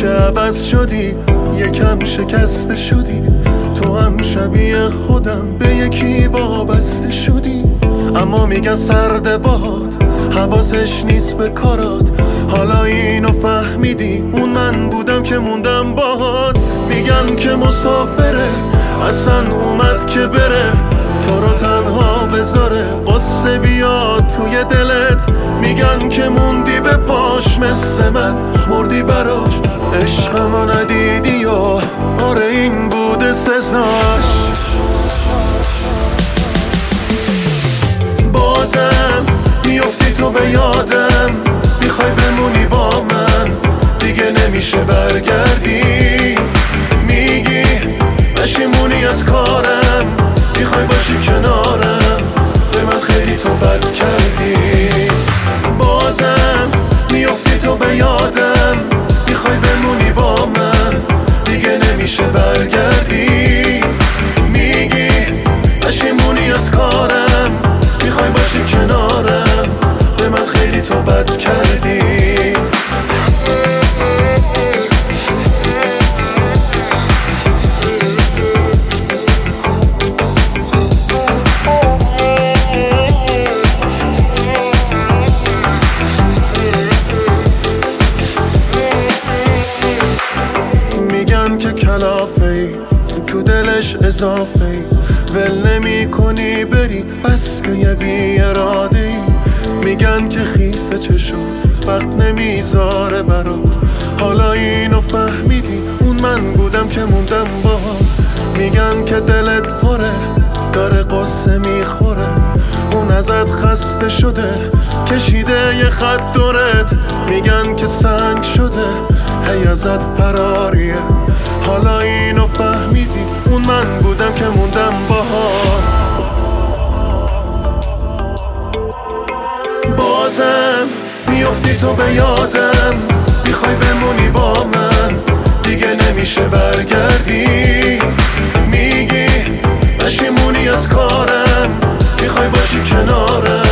که عوض شدی، یکم شکسته شدی. تو هم شبیه خودم به یکی وابسته شدی. اما میگن سرد باد حواسش نیست به کارات. حالا اینو فهمیدی، اون من بودم که موندم باهات. میگن که مسافره، اصلا اومد که بره، تو رو تنها بذاره، قصه بیاد توی دلت. میگن که موندی به پاش مثل من، مردی براش، عشقمو ندیدی و آره این بوده سزاش. بازم میافتی تو به یادم، میخوای بمونی با من، دیگه نمیشه برگردی. میگی پشیمونی از کارم، میخوای باشی کنارم، به من خیلی تو بد کردی. بازم میافتی تو به یادم، میخوای بمونی با من، دیگه نمیشه برگردی. میگی پشیمونی از کارم، میخوای باشی کنارم، به من خیلی تو بد کردی. که کلافه‌ای تو دلش اضافه‌ای، ول نمی کنی بری بس که یه بی اراده‌ای. میگن که خیسه چه شد وقت نمیذاره برات. حالا اینو فهمیدی، اون من بودم که موندم باهات. میگن که دلت پره داره قصه میخوره، اون ازت خسته شده کشیده یه خط دورت. میگن که سنگ شده هی ازت فراریه. حالا اینو فهمیدی، اون من بودم که موندم باهات. بازم میافتی تو به یادم، میخوای بمونی با من، دیگه نمیشه برگردی. میگی پشیمونی از کارم، میخوای باشی کنارم،